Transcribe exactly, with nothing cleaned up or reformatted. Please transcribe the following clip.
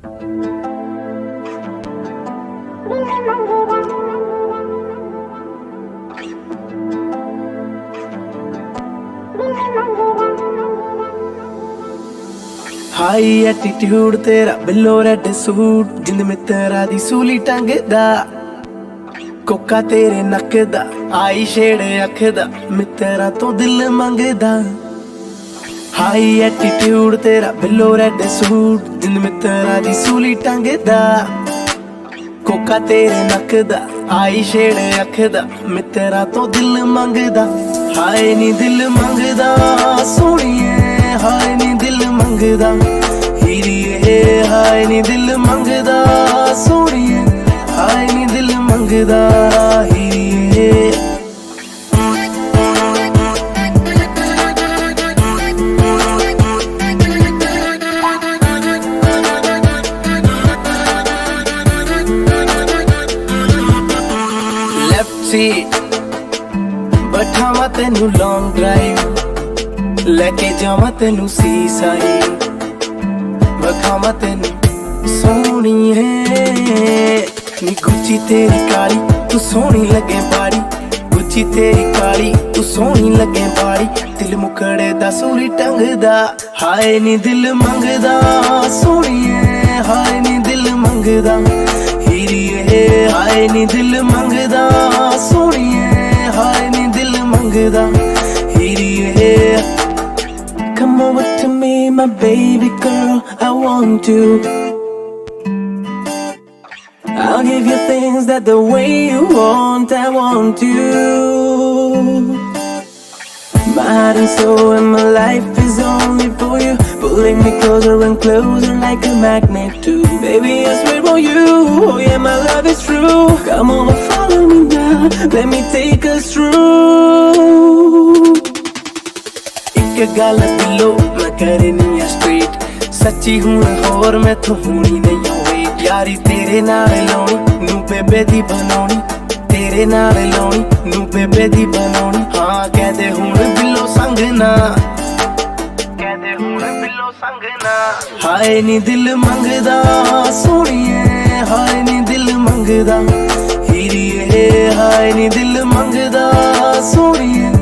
High attitude तेरा below red suit जिंद मित्रा दी सूली टंगदा कोका तेरे नक दा आई शेड़ अख दा मित्रा तो दिल मंगदा। हाई एटीट्यूड तेरा बिलो रेड सूट जिंद मित्रा दी सूली टंगदा कोका तेरे नक दा आई शेड़ अख दा मित्रा तो दिल मंगदा। हाय नी दिल मंगदा सोनिए हाय नी दिल मंगदा हीरिए हाय नी दिल मंगदा सोनिए हाय नी दिल मंगदा हीरिए। लेफ्ट सीट बैठावा तेनू लॉन्ग ड्राइव लेके जावा तेनू सी साइड बखावा तेनू सोनी है नी गुच्ची तेरी काली तू सोनी लगे बाड़ी गुच्ची तेरी काली तू सोनी लगे बाड़ी दिल मुकड़े दा सूली टंगदा। हाय नी दिल मंगदा सोनिए हाय नी दिल मंगदा हीरिए हाय नी दिल मंगदा सोनिए हाय नी दिल मंगदा हीरिए। Come over to me, my baby girl, I want you. I'll give you things that the way you want, I want you. My heart and soul and my life is only for you. Pulling me closer and closer like a magnet too. Baby, I swear on you, oh yeah, my love is true. Come on, follow me now, let me take us through. एक गल दिलो मैं करनी है straight सच्ची हूं होर मैं तो होनी नहीं होवे यारी तेरे नाल लाउनी नू बेबे दी बनाउनी तेरे नाल लाउनी नू बेबे दी बनाउनी। हाँ कह दे हुण बिलो संग ना कह दे हुण बिलो संग ना। हाय नी दिल मंगदा सोनिए हाय नी दिल मंगदा हीरिए हाय नी दिल मंगदा सोनिए